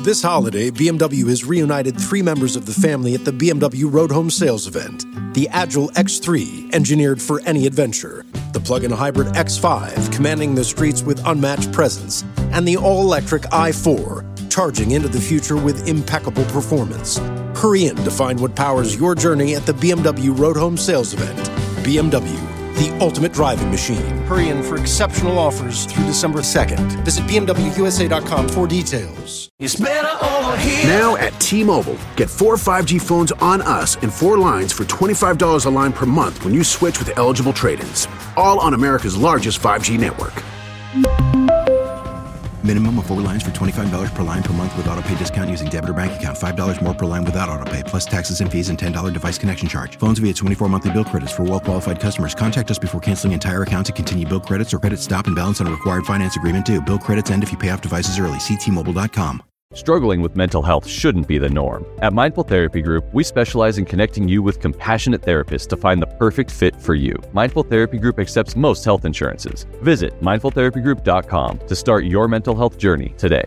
This holiday, BMW has reunited 3 members of the family at the BMW Road Home Sales event. The Agile X3, engineered for any adventure. The plug-in hybrid X5, commanding the streets with unmatched presence. And the all-electric i4, charging into the future with impeccable performance. Hurry in to find what powers your journey at the BMW Road Home Sales event. BMW, the ultimate driving machine. Hurry in for exceptional offers through December 2nd. Visit BMWUSA.com for details. It's better over here. Now at T-Mobile, get 4 5G phones on us and 4 lines for $25 a line per month when you switch with eligible trade-ins. All on America's largest 5G network. Minimum of 4 lines for $25 per line per month with autopay discount using debit or bank account. $5 more per line without autopay, plus taxes and fees and $10 device connection charge. Phones via 24 monthly bill credits for well-qualified customers. Contact us before canceling entire account to continue bill credits or credit stop and balance on required finance agreement due. Bill credits end if you pay off devices early. See T-Mobile.com. Struggling with mental health shouldn't be the norm. At Mindful Therapy Group, we specialize in connecting you with compassionate therapists to find the perfect fit for you. Mindful Therapy Group accepts most health insurances. Visit mindfultherapygroup.com to start your mental health journey today.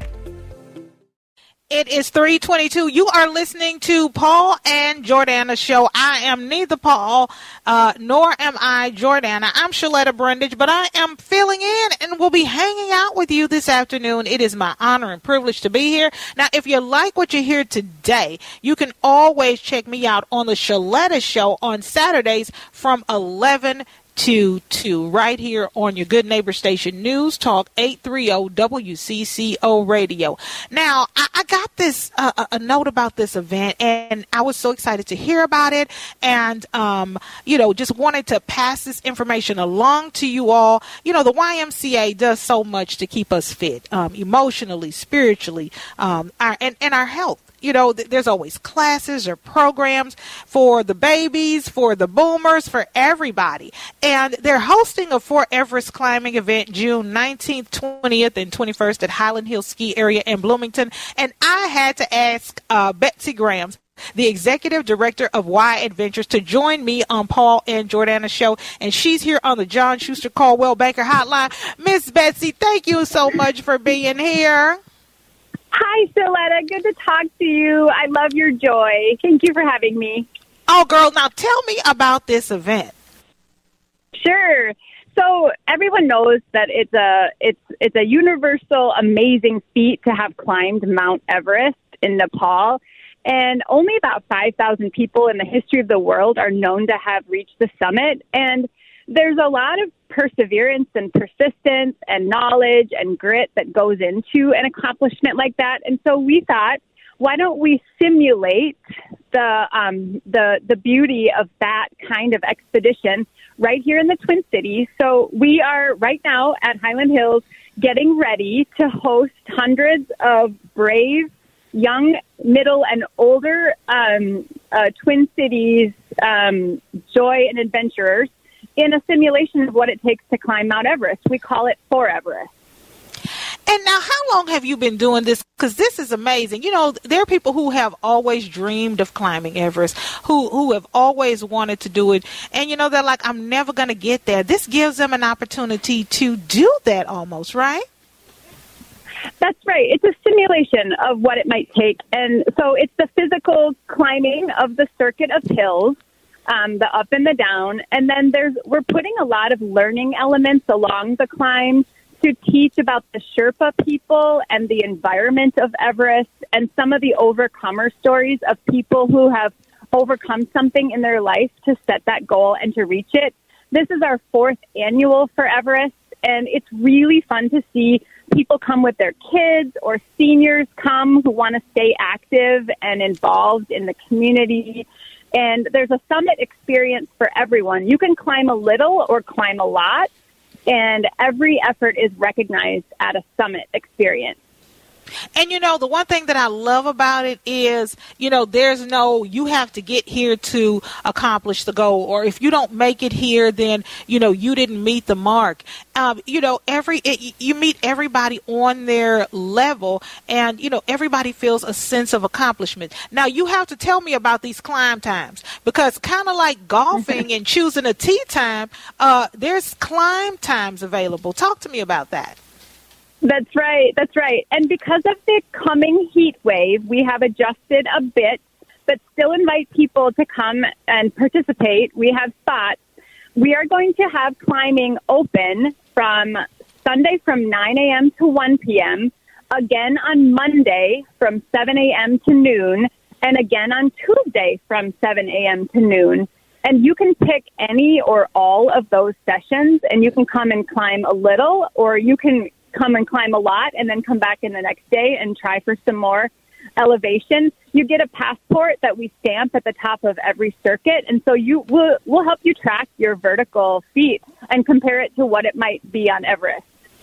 It is 3:22. You are listening to Paul and Jordana Show. I am neither Paul nor am I Jordana. I'm Shaletta Brundage, but I am filling in and will be hanging out with you this afternoon. It is my honor and privilege to be here. Now, if you like what you hear today, you can always check me out on the Shaletta Show on Saturdays from 11 to 2 right here on your good neighbor station, News Talk 830 WCCO Radio. Now, I got this a note about this event, and I was so excited to hear about it, and just wanted to pass this information along to you all. You know, the YMCA does so much to keep us fit, emotionally, spiritually, and our health. You know, there's always classes or programs for the babies, for the boomers, for everybody. And they're hosting a Fort Everest climbing event June 19th, 20th, and 21st at Highland Hills Ski Area in Bloomington. And I had to ask Betsy Grahams, the executive director of Y Adventures, to join me on Paul and Jordana Show. And she's here on the John Schuster Caldwell Banker Hotline. Miss Betsy, thank you so much for being here. Hi, Shaletta. Good to talk to you. I love your joy. Thank you for having me. Oh, girl, now tell me about this event. Sure. So everyone knows that it's a universal, amazing feat to have climbed Mount Everest in Nepal. And only about 5,000 people in the history of the world are known to have reached the summit. And there's a lot of perseverance and persistence and knowledge and grit that goes into an accomplishment like that. And so we thought, why don't we simulate the beauty of that kind of expedition right here in the Twin Cities? So we are right now at Highland Hills getting ready to host hundreds of brave, young, middle, and older Twin Cities joy and adventurers in a simulation of what it takes to climb Mount Everest. We call it For Everest. And now, how long have you been doing this? Because this is amazing. You know, there are people who have always dreamed of climbing Everest, who have always wanted to do it. And, you know, they're like, I'm never going to get there. This gives them an opportunity to do that almost, right? That's right. It's a simulation of what it might take. And so it's the physical climbing of the circuit of hills, the up and the down. And then we're putting a lot of learning elements along the climb to teach about the Sherpa people and the environment of Everest and some of the overcomer stories of people who have overcome something in their life to set that goal and to reach it. This is our 4th annual for Everest, and it's really fun to see people come with their kids or seniors come who want to stay active and involved in the community. And there's a summit experience for everyone. You can climb a little or climb a lot, and every effort is recognized at a summit experience. And, you know, the one thing that I love about it is, you know, there's no, you have to get here to accomplish the goal. Or if you don't make it here, then, you know, you didn't meet the mark. You know, you meet everybody on their level, and, you know, everybody feels a sense of accomplishment. Now, you have to tell me about these climb times, because kind of like golfing and choosing a tee time, there's climb times available. Talk to me about that. That's right. That's right. And because of the coming heat wave, we have adjusted a bit, but still invite people to come and participate. We have spots. We are going to have climbing open from Sunday from 9 a.m. to 1 p.m., again on Monday from 7 a.m. to noon, and again on Tuesday from 7 a.m. to noon. And you can pick any or all of those sessions, and you can come and climb a little, or you can come and climb a lot and then come back in the next day and try for some more elevation. You get a passport that we stamp at the top of every circuit, and so we'll help you track your vertical feet and compare it to what it might be on Everest.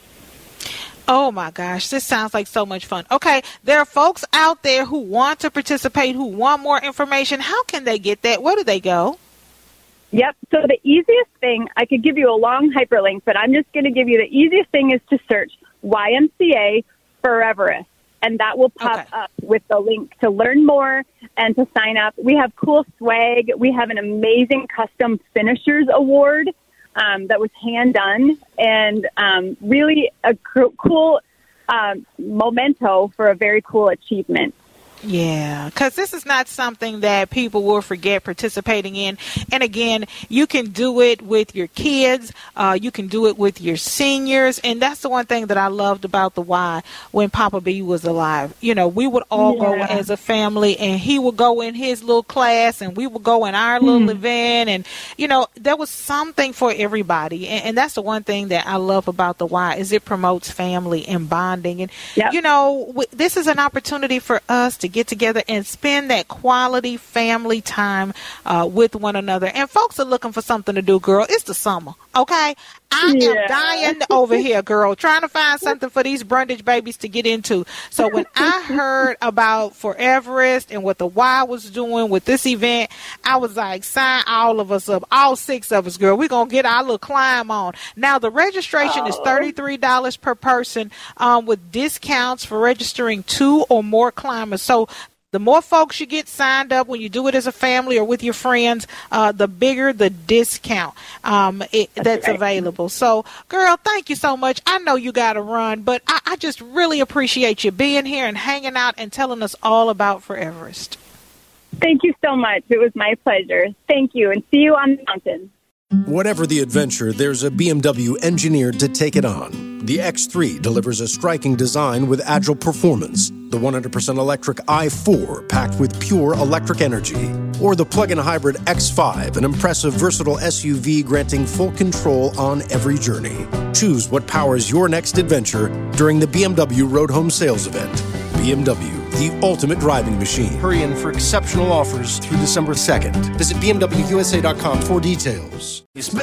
Oh, my gosh. This sounds like so much fun. Okay, there are folks out there who want to participate, who want more information. How can they get that? Where do they go? Yep. So the easiest thing, I could give you a long hyperlink, but I'm just going to give you the easiest thing is to search YMCA for Everest, and that will pop up with the link to learn more and to sign up. We have cool swag. We have an amazing custom finishers award that was hand done, and really a cool memento for a very cool achievement. Yeah, because this is not something that people will forget participating in. And again, you can do it with your kids. You can do it with your seniors. And that's the one thing that I loved about the Y when Papa B was alive. You know, we would all go as a family, and he would go in his little class, and we would go in our little event. And, you know, there was something for everybody. And that's the one thing that I love about the Y is it promotes family and bonding. And, you know, this is an opportunity for us to get together and spend that quality family time with one another. And folks are looking for something to do, girl. It's the summer, okay? I am dying over here, girl, trying to find something for these Brundage babies to get into. So when I heard about For Everest and what the Y was doing with this event, I was like, sign all of us up, all 6 of us, girl. We're going to get our little climb on. Now, the registration is $33 per person with discounts for registering 2 or more climbers. So the more folks you get signed up when you do it as a family or with your friends, the bigger the discount that's available. So, girl, thank you so much. I know you got to run, but I just really appreciate you being here and hanging out and telling us all about For Everest. Thank you so much. It was my pleasure. Thank you, and see you on the mountain. Whatever the adventure, there's a BMW engineered to take it on. The X3 delivers a striking design with agile performance. The 100% electric i4 packed with pure electric energy. Or the plug-in hybrid X5, an impressive, versatile SUV granting full control on every journey. Choose what powers your next adventure during the BMW Road Home Sales Event. BMW, the ultimate driving machine. Hurry in for exceptional offers through December 2nd. Visit BMWUSA.com for details.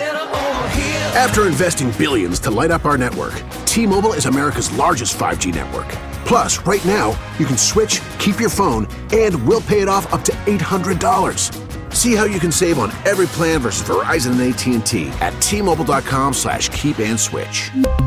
After investing billions to light up our network, T-Mobile is America's largest 5G network. Plus, right now, you can switch, keep your phone, and we'll pay it off up to $800. See how you can save on every plan versus Verizon and AT&T at T-Mobile.com/keep-and-switch.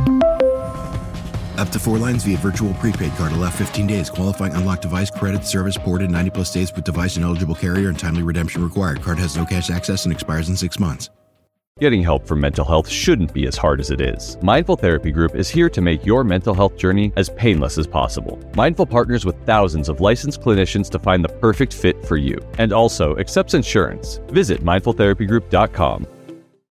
Up to 4 lines via virtual prepaid card. Allow 15 days. Qualifying unlocked device credit service ported 90-plus days with device and eligible carrier and timely redemption required. Card has no cash access and expires in 6 months. Getting help for mental health shouldn't be as hard as it is. Mindful Therapy Group is here to make your mental health journey as painless as possible. Mindful partners with thousands of licensed clinicians to find the perfect fit for you, and also accepts insurance. Visit mindfultherapygroup.com.